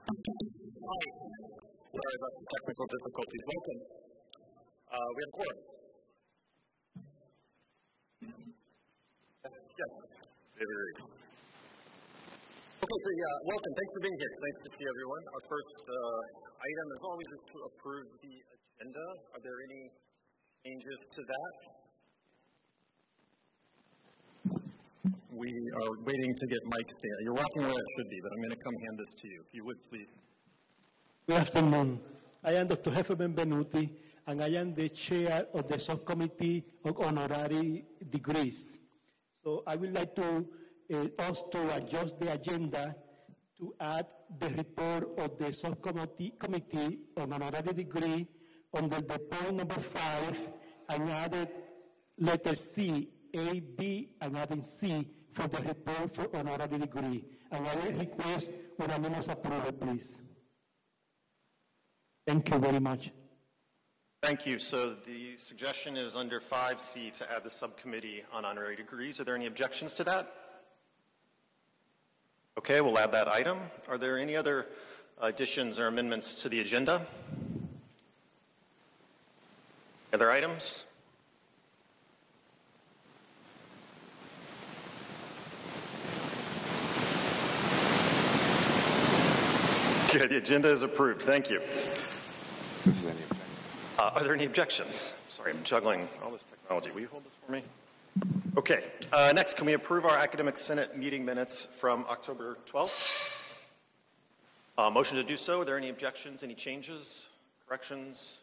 Sorry about the technical difficulties. Welcome. We have a quorum. Yes. Okay, so welcome. Thanks for being here. Nice to see everyone. Our first item, as always, is to approve the agenda. Are there any changes to that? We are waiting to get Mike stand. You're walking where it should be, but I'm going to come hand this to you. If you would, please. Good afternoon. I am Dr. Jefe Benvenuti, and I am the chair of the subcommittee of honorary degrees. So I would like to us to adjust the agenda to add the report of the subcommittee on honorary degree under the point number 5 and added letter C, A, B, and adding C for the report for honorary degree. And I will request unanimous approval, please. Thank you very much. Thank you. So the suggestion is under 5C to add the subcommittee on honorary degrees. Are there any objections to that? Okay, we'll add that item. Are there any other additions or amendments to the agenda? Other items? Okay, the agenda is approved. Thank you. Are there any objections? Sorry, I'm juggling all this technology. Will you hold this for me? Okay. Next, can we approve our Academic Senate meeting minutes from October 12th? Motion to do so. Are there any objections, any changes, corrections?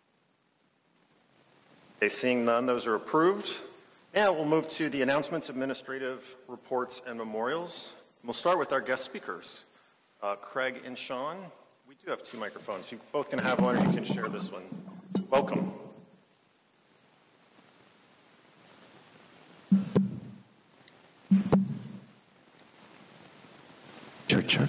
Okay, seeing none, those are approved. Now we'll move to the announcements, administrative reports, and memorials. We'll start with our guest speakers, Craig and Sean. We do have 2 microphones. You both can have one, or you can share this one. Welcome. Check.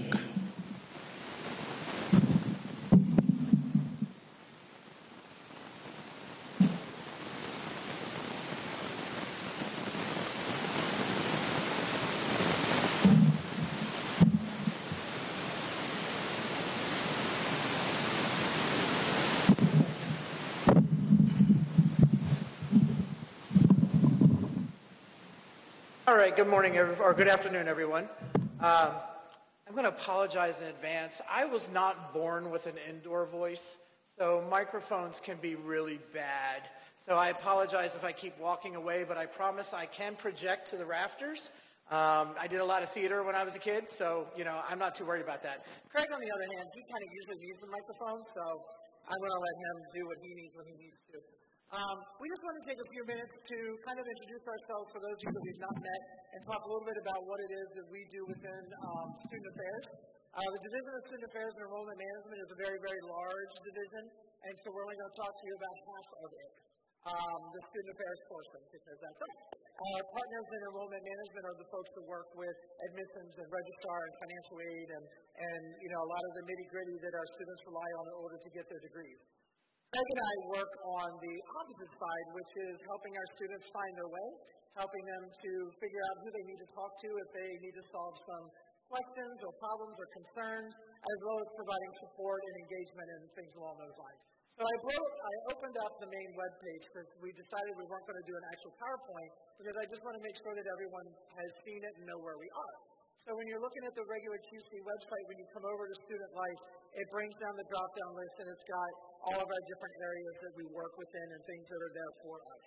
All right, good morning, or good afternoon, everyone. I'm going to apologize in advance. I was not born with an indoor voice, so microphones can be really bad. So I apologize if I keep walking away, but I promise I can project to the rafters. I did a lot of theater when I was a kid, so, I'm not too worried about that. Craig, on the other hand, he kind of usually needs a microphone, so I'm going to let him do what he needs when he needs to. We just want to take a few minutes to kind of introduce ourselves for those of you that we've not met and talk a little bit about what it is that we do within Student Affairs. The Division of Student Affairs and Enrollment Management is a very, very large division, and so we're only going to talk to you about half of it, the Student Affairs portion, because that's us. Our partners in Enrollment Management are the folks that work with admissions and registrar and financial aid and a lot of the nitty-gritty that our students rely on in order to get their degrees. Craig and I work on the opposite side, which is helping our students find their way, helping them to figure out who they need to talk to if they need to solve some questions or problems or concerns, as well as providing support and engagement and things along those lines. So I opened up the main webpage because we decided we weren't going to do an actual PowerPoint because I just want to make sure that everyone has seen it and know where we are. So when you're looking at the regular QC website, when you come over to Student Life, it brings down the drop-down list, and it's got all of our different areas that we work within and things that are there for us.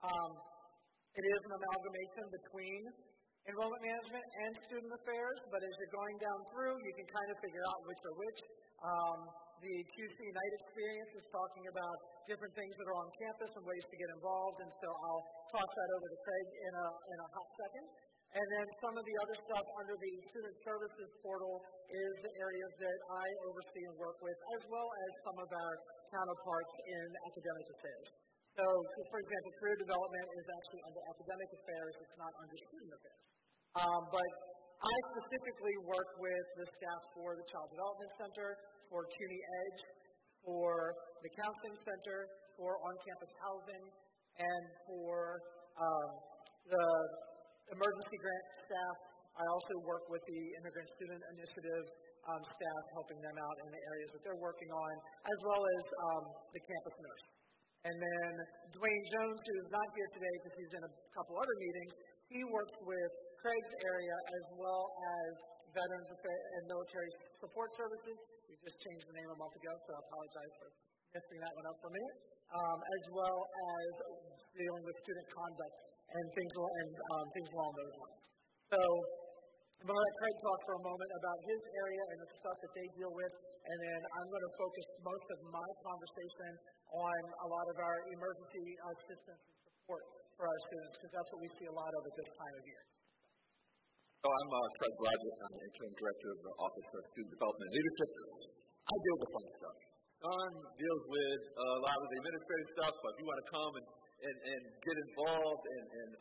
It is an amalgamation between enrollment management and student affairs, but as you're going down through, you can kind of figure out which are which. The QC Night experience is talking about different things that are on campus and ways to get involved, and so I'll toss that over to Craig in a hot second. And then some of the other stuff under the Student Services portal is the areas that I oversee and work with, as well as some of our counterparts in academic affairs. So, for example, career development is actually under academic affairs, it's not under student affairs. But I specifically work with the staff for the Child Development Center, for CUNY Edge, for the Counseling Center, for on-campus housing, and for the emergency grant staff I also work with the Immigrant Student Initiative staff, helping them out in the areas that they're working on, as well as the campus nurse. And then Dwayne Jones, who is not here today because he's in a couple other meetings, he works with Craig's area as well as Veterans and Military Support Services. We just changed the name a month ago, so I apologize for messing that one up for a minute, as well as dealing with student conduct and things along those lines. So I'm going to let Craig talk for a moment about his area and the stuff that they deal with, and then I'm going to focus most of my conversation on a lot of our emergency assistance and support for our students, because that's what we see a lot of at this time of year. So I'm Craig Bradley. I'm the interim director of the Office of Student Development and Leadership. I deal with the fun stuff. Don deals with a lot of the administrative stuff, but if you want to come and get involved and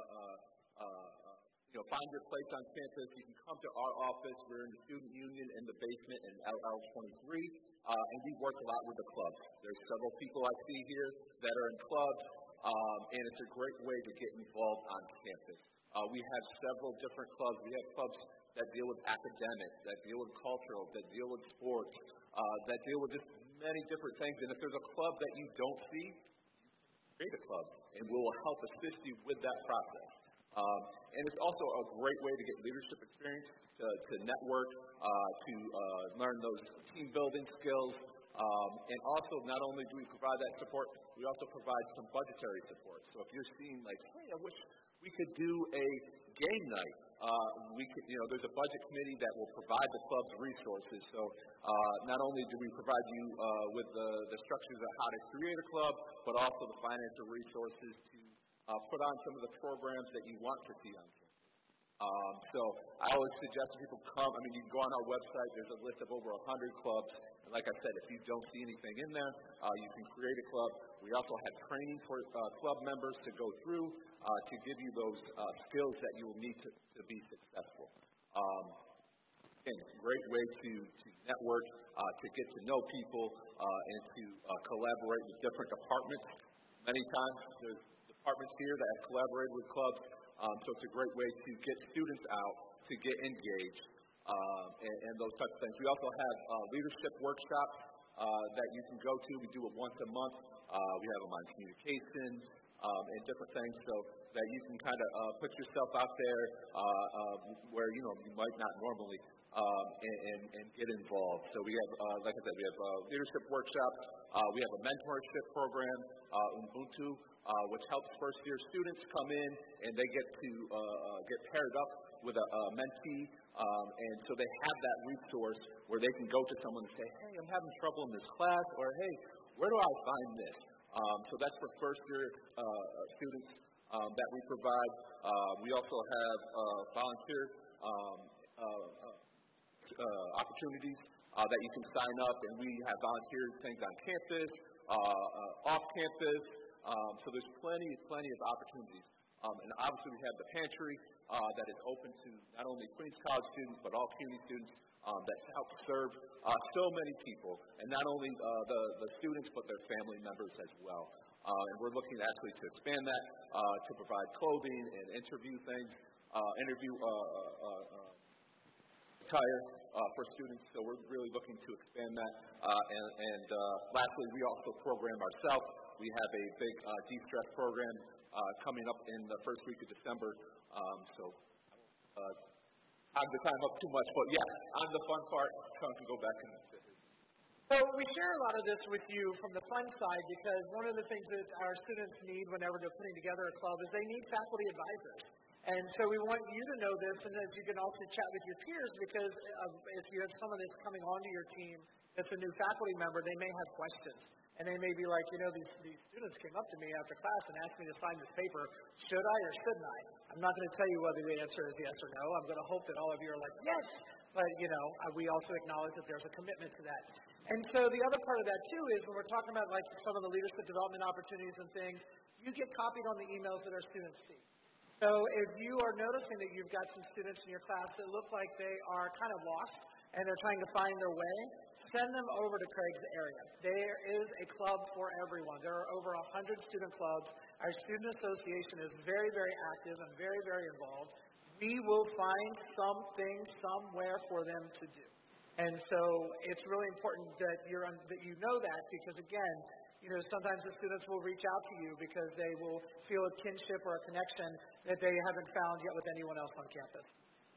find your place on campus, you can come to our office. We're in the student union in the basement in LL23, and we work a lot with the clubs. There's several people I see here that are in clubs, and it's a great way to get involved on campus. We have several different clubs. We have clubs that deal with academics, that deal with cultural, that deal with sports, that deal with just many different things. And if there's a club that you don't see, create a club, and we'll help assist you with that process. And it's also a great way to get leadership experience, to network, to learn those team building skills. And also, not only do we provide that support, we also provide some budgetary support. So if you're seeing like, hey, I wish we could do a game night. There's a budget committee that will provide the club's resources. So not only do we provide you with the structures of how to create a club, but also the financial resources to put on some of the programs that you want to see on campus. So I always suggest that people come. I mean, you can go on our website. There's a list of over 100 clubs. And like I said, if you don't see anything in there, you can create a club. We also have training for club members to go through to give you those skills that you will need to be successful. Again, great way to network, to get to know people, and to collaborate with different departments. Many times there's departments here that have collaborated with clubs. So it's a great way to get students out, to get engaged, and those types of things. We also have leadership workshops that you can go to. We do it once a month. We have them on communication and different things, so that you can kind of put yourself out there where you might not normally and get involved. So we have, like I said, we have leadership workshops. We have a mentorship program, Ubuntu, which helps first-year students come in and they get to get paired up with a mentee, and so they have that resource where they can go to someone and say, hey, I'm having trouble in this class, or hey, where do I find this? So that's for first-year students that we provide. We also have volunteer opportunities that you can sign up, and we have volunteer things on campus, off campus. So there's plenty of opportunities. And obviously we have the pantry that is open to not only Queens College students, but all CUNY students that help serve so many people, and not only the students, but their family members as well. And we're looking actually to expand that to provide clothing and interview things, attire for students. So we're really looking to expand that. And lastly, we also program ourselves. We have a big de-stress program coming up in the first week of December. So I'm the time up too much, but yes, on the fun part, Sean can go back and So we share a lot of this with you from the fun side, because one of the things that our students need whenever they're putting together a club is they need faculty advisors. And so we want you to know this, and that you can also chat with your peers, because if you have someone that's coming onto your team that's a new faculty member, they may have questions. And they may be like, these students came up to me after class and asked me to sign this paper. Should I or shouldn't I? I'm not going to tell you whether the answer is yes or no. I'm going to hope that all of you are like, yes. But, we also acknowledge that there's a commitment to that. And so the other part of that, too, is when we're talking about, like, some of the leadership development opportunities and things, you get copied on the emails that our students see. So if you are noticing that you've got some students in your class that look like they are kind of lost and they're trying to find their way, send them over to Craig's area. There is a club for everyone. There are over 100 student clubs. Our student association is very, very active and very, very involved. we will find something somewhere for them to do. And so it's really important that you know that, because again, sometimes the students will reach out to you because they will feel a kinship or a connection that they haven't found yet with anyone else on campus.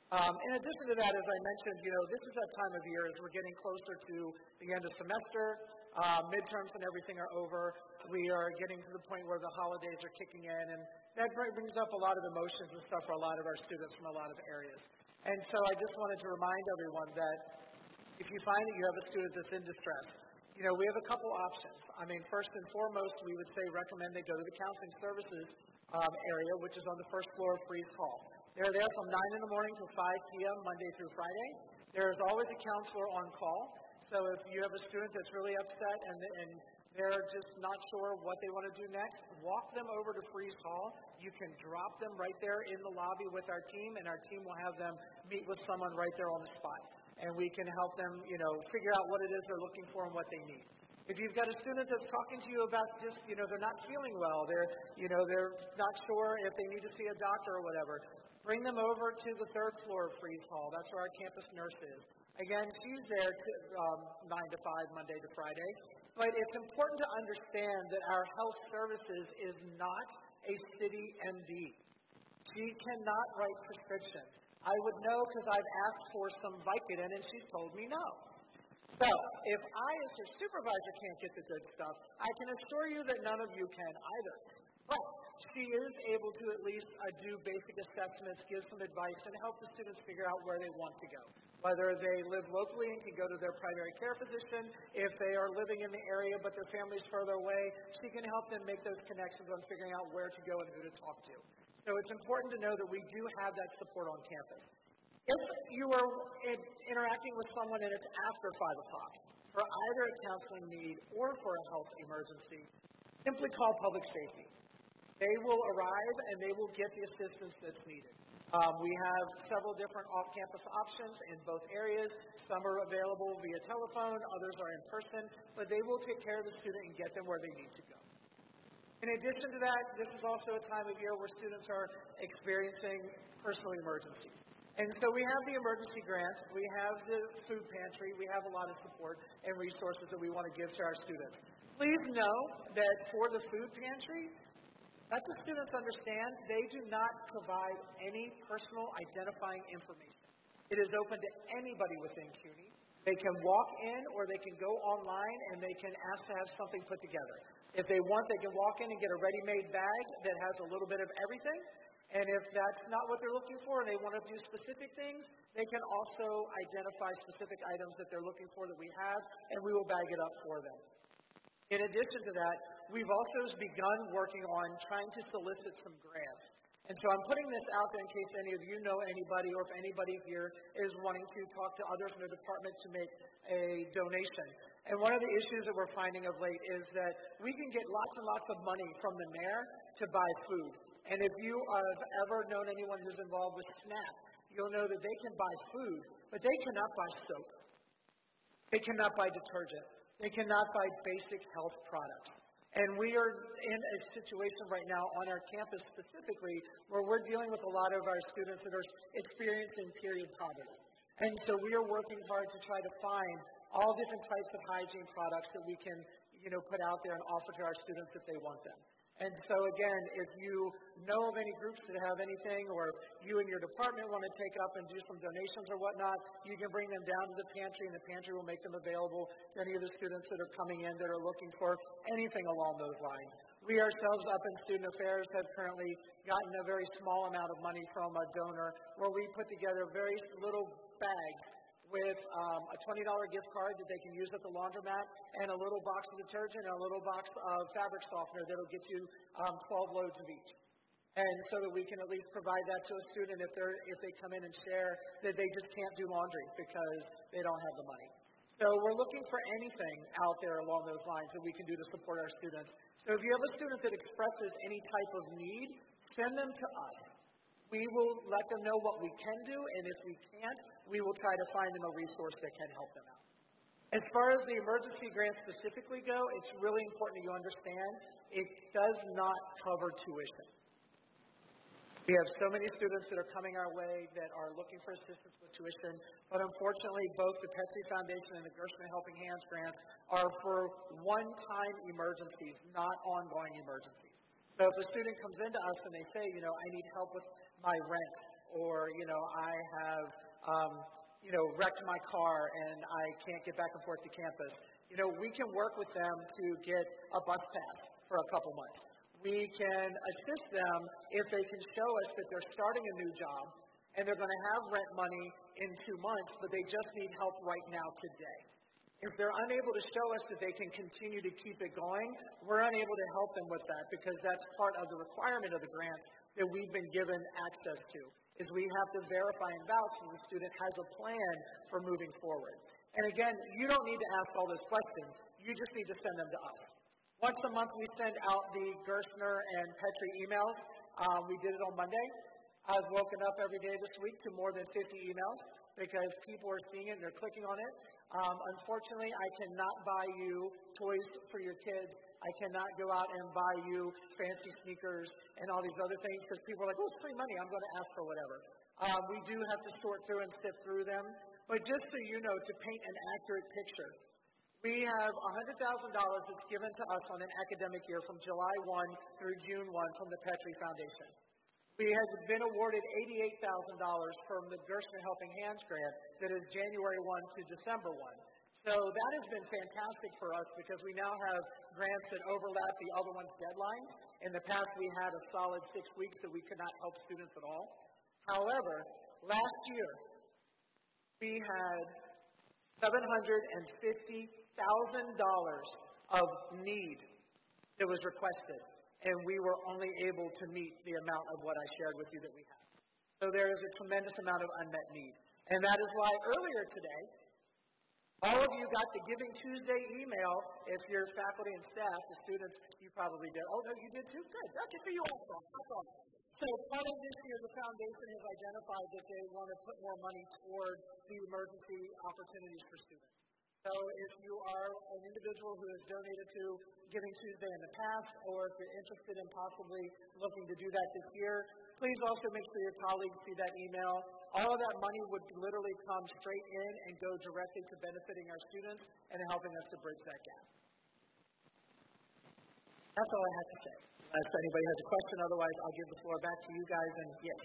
In addition to that, as I mentioned, this is that time of year as we're getting closer to the end of semester, midterms and everything are over. We are getting to the point where the holidays are kicking in, and that brings up a lot of emotions and stuff for a lot of our students from a lot of areas. And so I just wanted to remind everyone that if you find that you have a student that's in distress, we have a couple options. First and foremost, we would say recommend they go to the counseling services area, which is on the first floor of Freeze Hall. They're there from 9 in the morning to 5 p.m. Monday through Friday. There is always a counselor on call. So if you have a student that's really upset and they're just not sure what they want to do next, walk them over to Freeze Hall. You can drop them right there in the lobby with our team, and our team will have them meet with someone right there on the spot. And we can help them, figure out what it is they're looking for and what they need. If you've got a student that's talking to you about just, they're not feeling well, they're not sure if they need to see a doctor or whatever, bring them over to the third floor of Freeze Hall. That's where our campus nurse is. Again, she's there 9 to 5, Monday to Friday. But it's important to understand that our health services is not a city MD. She cannot write prescriptions. I would know because I've asked for some Vicodin and she's told me no. So, if I as your supervisor can't get the good stuff, I can assure you that none of you can either. But she is able to at least do basic assessments, give some advice, and help the students figure out where they want to go. Whether they live locally and can go to their primary care physician, if they are living in the area but their family's further away, she can help them make those connections on figuring out where to go and who to talk to. So it's important to know that we do have that support on campus. If you are interacting with someone and it's after 5 o'clock for either a counseling need or for a health emergency, simply call public safety. They will arrive and they will get the assistance that's needed. We have several different off-campus options in both areas. Some are available via telephone, others are in person, but they will take care of the student and get them where they need to go. In addition to that, this is also a time of year where students are experiencing personal emergencies. And so we have the emergency grant, we have the food pantry, we have a lot of support and resources that we want to give to our students. Please know that for the food pantry, let the students understand they do not provide any personal identifying information. It is open to anybody within CUNY. They can walk in or they can go online and they can ask to have something put together. If they want, they can walk in and get a ready-made bag that has a little bit of everything. And if that's not what they're looking for and they want to do specific things, they can also identify specific items that they're looking for that we have, and we will bag it up for them. In addition to that, we've also begun working on trying to solicit some grants. And so I'm putting this out there in case any of you know anybody or if anybody here is wanting to talk to others in the department to make a donation. And one of the issues that we're finding of late is that we can get lots and lots of money from the mayor to buy food. And if you have ever known anyone who's involved with SNAP, you'll know that they can buy food, but they cannot buy soap. They cannot buy detergent. They cannot buy basic health products. And we are in a situation right now on our campus specifically where we're dealing with a lot of our students that are experiencing period poverty. And so we are working hard to try to find all different types of hygiene products that we can, put out there and offer to our students if they want them. And so again, if you know of any groups that have anything, or if you and your department want to take up and do some donations or whatnot, you can bring them down to the pantry, and the pantry will make them available to any of the students that are coming in that are looking for anything along those lines. We ourselves up in Student Affairs have currently gotten a very small amount of money from a donor where we put together very little bags with a $20 gift card that they can use at the laundromat, and a little box of detergent and a little box of fabric softener that will get you 12 loads of each. And so that we can at least provide that to a student if they come in and share that they just can't do laundry because they don't have the money. So we're looking for anything out there along those lines that we can do to support our students. So if you have a student that expresses any type of need, send them to us. We will let them know what we can do, and if we can't, we will try to find them a resource that can help them out. As far as the emergency grants specifically go, it's really important that you understand it does not cover tuition. We have so many students that are coming our way that are looking for assistance with tuition, but unfortunately both the Petrie Foundation and the Gerstner Helping Hands grants are for one-time emergencies, not ongoing emergencies. So if a student comes into us and they say, I need help with my rent, or, I have, wrecked my car and I can't get back and forth to campus, we can work with them to get a bus pass for a couple months. We can assist them if they can show us that they're starting a new job and they're going to have rent money in 2 months, but they just need help right now today. If they're unable to show us that they can continue to keep it going, we're unable to help them with that because that's part of the requirement of the grant that we've been given access to, is we have to verify and vouch that the student has a plan for moving forward. And again, you don't need to ask all those questions. You just need to send them to us. Once a month, we send out the Gerstner and Petrie emails. We did it on Monday. I've woken up every day this week to more than 50 emails because people are seeing it and they're clicking on it. Unfortunately, I cannot buy you toys for your kids. I cannot go out and buy you fancy sneakers and all these other things because people are like, it's free money. I'm going to ask for whatever. We do have to sort through and sift through them. But just so you know, to paint an accurate picture, we have $100,000 that's given to us on an academic year from July 1 through June 1 from the Petrie Foundation. We have been awarded $88,000 from the Gerstner Helping Hands grant that is January 1 to December 1. So that has been fantastic for us because we now have grants that overlap the other one's deadlines. In the past, we had a solid 6 weeks that we could not help students at all. However, last year, we had $750,000 of need that was requested, and we were only able to meet the amount of what I shared with you that we have. So there is a tremendous amount of unmet need. And that is why earlier today, all of you got the Giving Tuesday email. If you're faculty and staff, the students, you probably did. Oh, no, you did too? Good. Okay, so you also. So part of this year, the foundation has identified that they want to put more money toward the emergency opportunities for students. So if you are an individual who has donated to Giving Tuesday in the past, or if you're interested in possibly looking to do that this year, please also make sure your colleagues see that email. All of that money would literally come straight in and go directly to benefiting our students and helping us to bridge that gap. That's all I have to say. If anybody has a question, otherwise I'll give the floor back to you guys. And yes.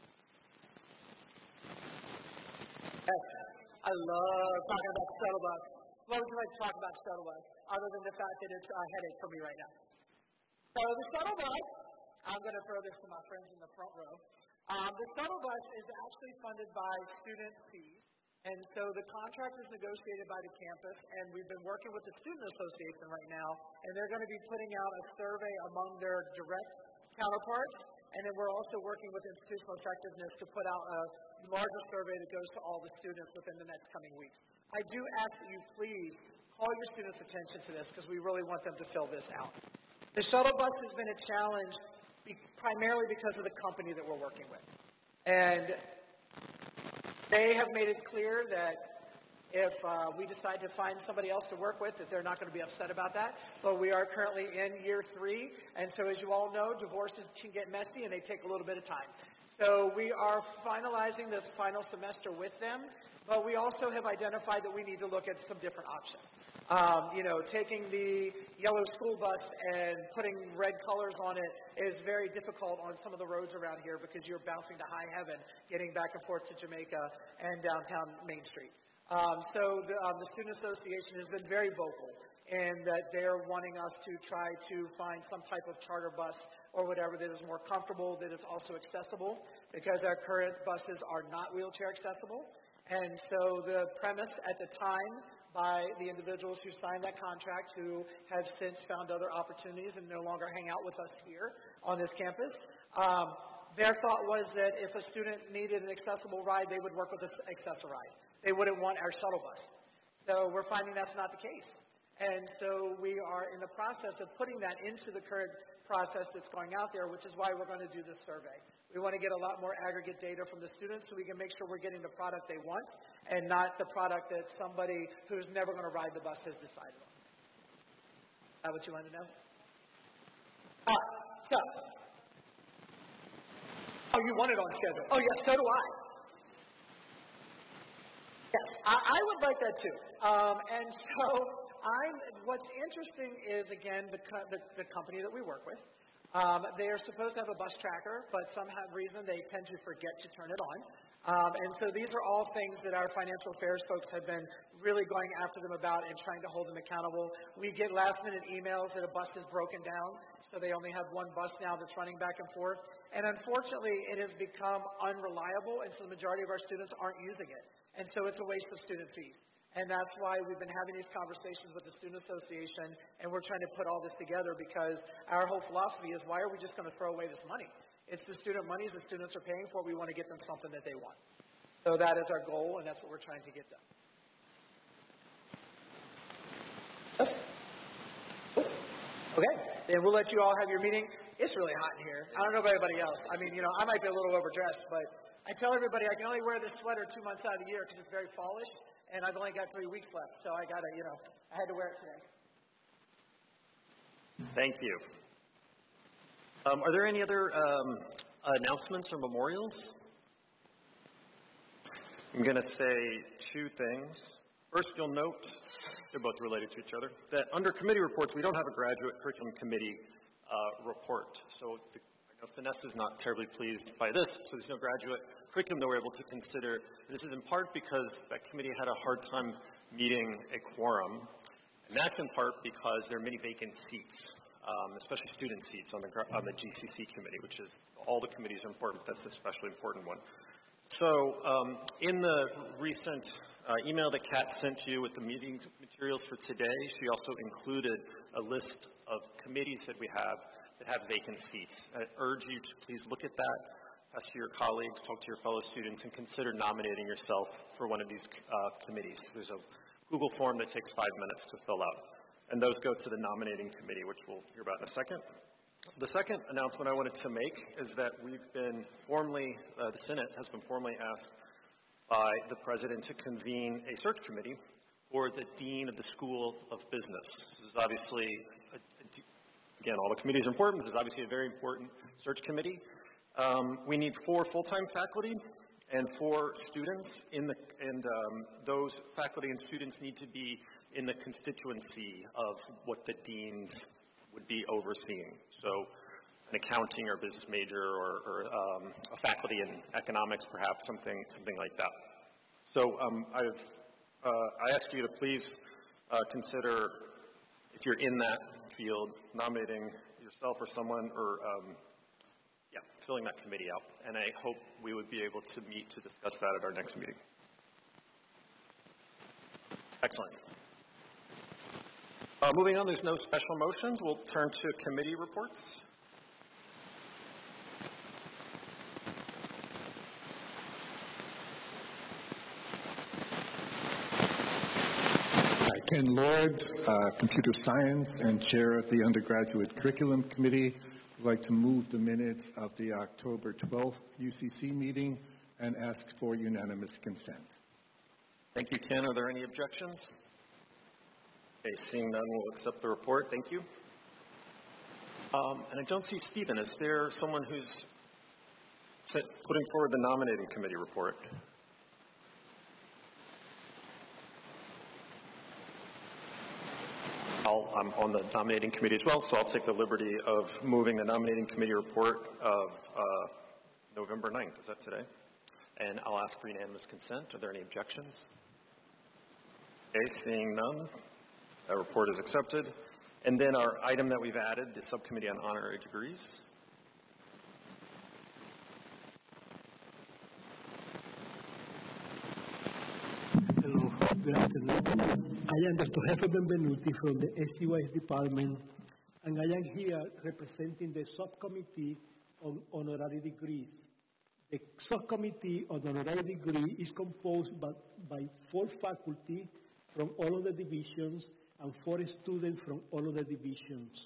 I love talking about shuttle bus. What would you like to talk about shuttle bus, other than the fact that it's a headache for me right now? So the shuttle bus, I'm going to throw this to my friends in the front row. The shuttle bus is actually funded by student fees. And so the contract is negotiated by the campus, and we've been working with the Student Association right now, and they're going to be putting out a survey among their direct counterparts, and then we're also working with Institutional Effectiveness to put out a larger survey that goes to all the students within the next coming weeks. I do ask that you please call your students' attention to this because we really want them to fill this out. The shuttle bus has been a challenge primarily because of the company that we're working with. And they have made it clear that if we decide to find somebody else to work with, that they're not going to be upset about that. But we are currently in year 3, and so as you all know, divorces can get messy and they take a little bit of time. So we are finalizing this final semester with them, but we also have identified that we need to look at some different options. Taking the yellow school bus and putting red colors on it is very difficult on some of the roads around here because you're bouncing to high heaven, getting back and forth to Jamaica and downtown Main Street. So the Student Association has been very vocal in that they're wanting us to try to find some type of charter bus or whatever that is more comfortable, that is also accessible, because our current buses are not wheelchair accessible. And so the premise at the time by the individuals who signed that contract, who have since found other opportunities and no longer hang out with us here on this campus, their thought was that if a student needed an accessible ride, they would work with us Access-A-Ride. They wouldn't want our shuttle bus. So we're finding that's not the case. And so we are in the process of putting that into the current process that's going out there, which is why we're going to do this survey. We want to get a lot more aggregate data from the students so we can make sure we're getting the product they want and not the product that somebody who's never going to ride the bus has decided on. Is that what you wanted to know? So, Oh, you want it on schedule? Oh, yes, so do I. Yes, I would like that too. And so what's interesting is, again, the company that we work with. They are supposed to have a bus tracker, but some reason they tend to forget to turn it on. And so these are all things that our financial affairs folks have been really going after them about and trying to hold them accountable. We get last-minute emails that a bus is broken down, so they only have one bus now that's running back and forth. And unfortunately, it has become unreliable, and so the majority of our students aren't using it. And so it's a waste of student fees. And that's why we've been having these conversations with the Student Association, and we're trying to put all this together because our whole philosophy is, why are we just going to throw away this money? It's the student monies the students are paying for. We want to get them something that they want. So that is our goal, and that's what we're trying to get done. Yes? Okay, then we'll let you all have your meeting. It's really hot in here. I don't know about everybody else. I mean, I might be a little overdressed, but I tell everybody I can only wear this sweater 2 months out of the year because it's very fallish, and I've only got 3 weeks left, so I got to, I had to wear it today. Thank you. Are there any other announcements or memorials? I'm going to say 2 things. First, you'll note, they're both related to each other, that under committee reports, we don't have a graduate curriculum committee report. So I know Finesse is not terribly pleased by this, so there's no graduate curriculum that we're able to consider. This is in part because that committee had a hard time meeting a quorum, and that's in part because there are many vacant seats, especially student seats on the GCC committee, which is, all the committees are important, but that's an especially important one. So in the recent email that Kat sent you with the meeting materials for today, she also included a list of committees that we have that have vacant seats. I urge you to please look at that, pass to your colleagues, talk to your fellow students, and consider nominating yourself for one of these committees. There's a Google form that takes 5 minutes to fill out, and those go to the nominating committee, which we'll hear about in a second. The second announcement I wanted to make is that we've been formally, the Senate has been formally asked by the President to convene a search committee for the Dean of the School of Business. This is obviously, again, all the committees are important. This is obviously a very important search committee. We need 4 full-time faculty and 4 students, and those faculty and students need to be in the constituency of what the deans would be overseeing. So an accounting or business major or a faculty in economics, perhaps, something like that. So I ask you to please consider, if you're in that field, nominating yourself or someone, or filling that committee out. And I hope we would be able to meet to discuss that at our next meeting. Excellent. Moving on, there's no special motions. We'll turn to committee reports. Ken Lord, Computer Science and Chair of the Undergraduate Curriculum Committee. I'd like to move the minutes of the October 12th UCC meeting and ask for unanimous consent. Thank you, Ken. Are there any objections? Okay, seeing none, we'll accept the report. Thank you. And I don't see Stephen. Is there someone who's putting forward the nominating committee report? I'm on the nominating committee as well, so I'll take the liberty of moving the nominating committee report of November 9th. Is that today? And I'll ask for unanimous consent. Are there any objections? Okay, seeing none, that report is accepted. And then our item that we've added, the Subcommittee on Honorary Degrees. Hello, good afternoon. I am Dr. Jefe Benvenuti from the STYS department, and I am here representing the Subcommittee on Honorary Degrees. The Subcommittee on Honorary Degree is composed by 4 faculty from all of the divisions and 4 students from all of the divisions.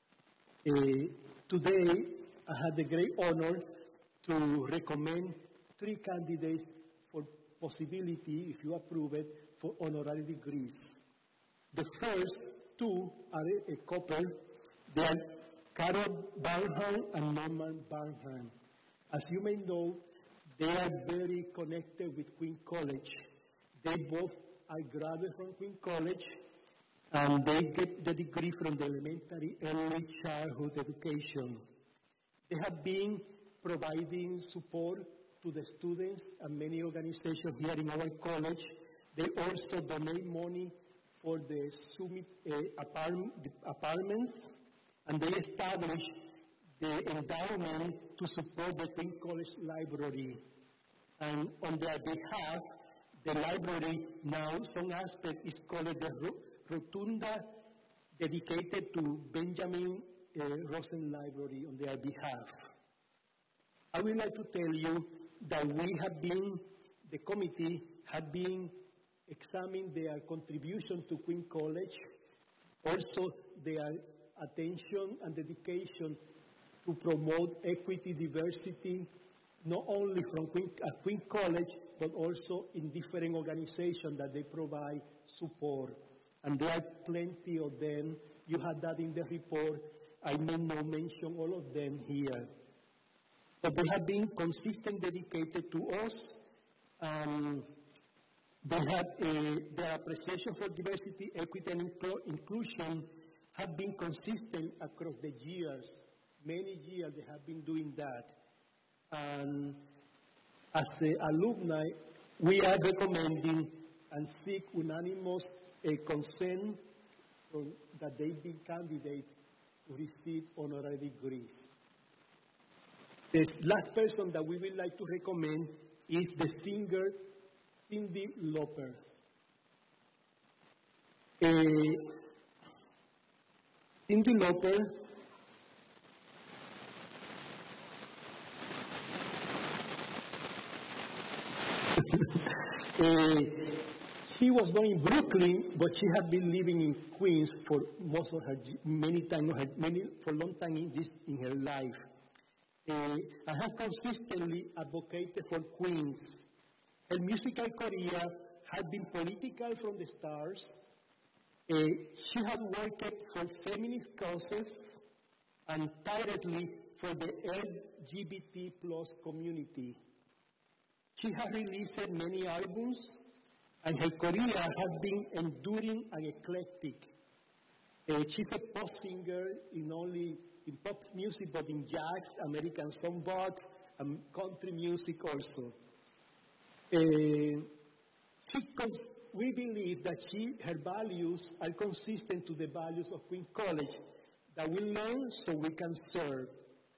Today, I had the great honor to recommend 3 candidates for possibility, if you approve it, for honorary degrees. The first 2 are a couple. They are Carol Barnham and Norman Barnham. As you may know, they are very connected with Queen College. They both are graduates from Queen College, and they get the degree from the elementary early childhood education. They have been providing support to the students and many organizations here in our college. They also donate money for the Summit apartments, and they established the endowment to support the Queen College Library. And on their behalf, the library now, some aspect is called the Rotunda, dedicated to Benjamin Rosen Library on their behalf. I would like to tell you that the committee had been examining their contribution to Queen College, also their attention and dedication to promote equity, diversity, not only from Queen College, but also in different organizations that they provide support. And there are plenty of them. You had that in the report. I may not mention all of them here. But they have been consistent, dedicated to us. Their appreciation for diversity, equity, and inclusion have been consistent across the years. Many years they have been doing that. And as the alumni, we are recommending and seek unanimous consent that they be candidates to receive honorary degrees. The last person that we would like to recommend is the singer Cyndi Lauper. Cyndi Lauper she was born in Brooklyn, but she had been living in Queens for most of her, for a long time in her life. I have consistently advocated for Queens. Her musical career had been political from the start. She had worked for feminist causes and tirelessly for the LGBT plus community. She has released many albums, and her career has been enduring and eclectic. She's a pop singer in pop music, but in jazz, American songbox, and country music also. We believe that her values are consistent to the values of Queen College, that we learn so we can serve.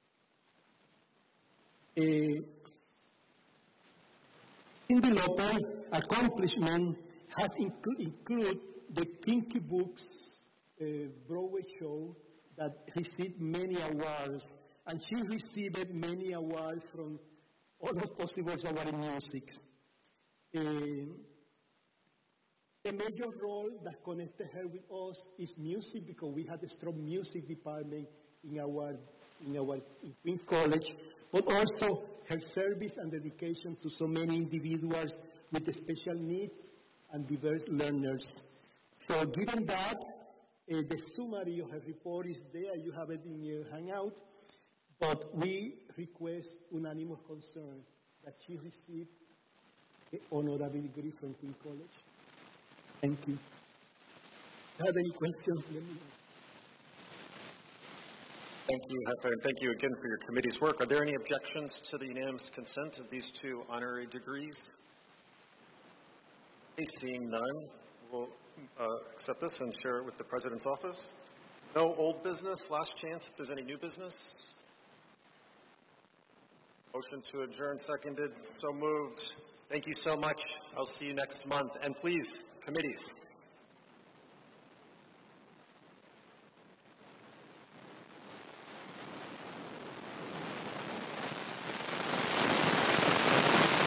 Cyndi Lauper's accomplishment has included the Pinky Books Broadway show that received many awards, and she received many awards from all the possible award music. The major role that connected her with us is music, because we had a strong music department in Queen College, but also her service and dedication to so many individuals with special needs and diverse learners. So given that, the summary of her report is there. You have it in your handout. But we request unanimous consent that she receive the honorary degree from Queen College. Thank you. If you have any questions, let me know. Thank you, Jefe, and thank you again for your committee's work. Are there any objections to the unanimous consent of these two honorary degrees? Seeing none, we'll accept this and share it with the President's office. No old business. Last chance if there's any new business. Motion to adjourn seconded. So moved. Thank you so much. I'll see you next month. And please, committees.